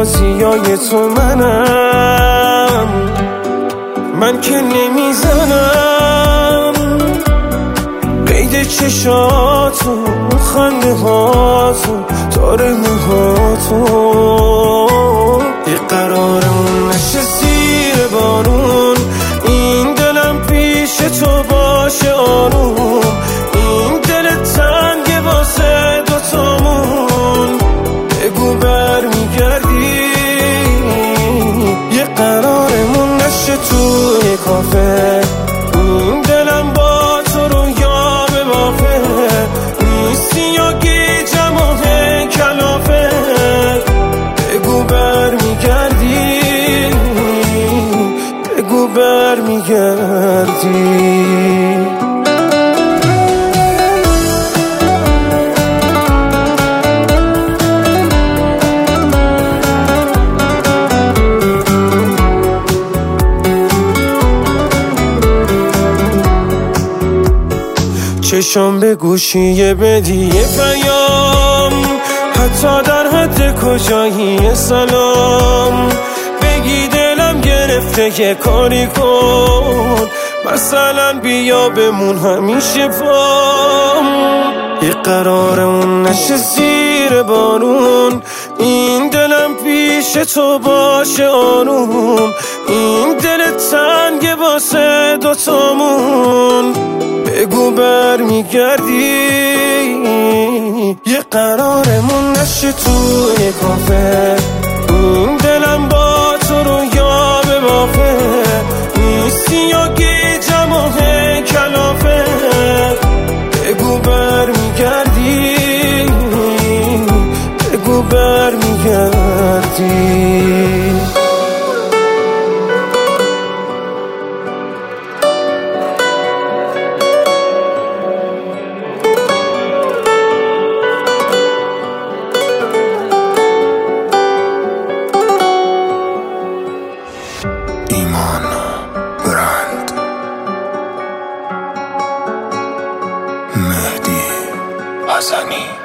بازیای تو منم، من که نمیزنم قید چشاتو، خنده هاتو، تاره موهاتو. یه قرارمون نشه زیر بارون، این دلم پیش تو باشه آروم، این دل تنگ واسه دوتامون. بگو برمیگردی، یه قرارمون نشه توی کافه، این دلم با تو رو یا به بافه، نیستی یا گیجم و کلافه. بگو برمیگردی، بگو برمیگردی. چشم به گوشی بدی یه پیام، حتی در حد کجایی سلام. بگی دلم گرفته یه کاری کن، مثلا بیا بمون همیشه پام. یه قرارمون نشه زیر بارون، این دلم پیش تو باشه آروم، این دل تنگ واسه دوتامون. بگو برمیگردی، یه قرارمون نشه توی کافه، این دلم با تو رو یا به بافه، نیستی یا گیجم و کلافه. بگو برمیگردی، بگو برمیگردی. ایمان برند، مهدی حسنی.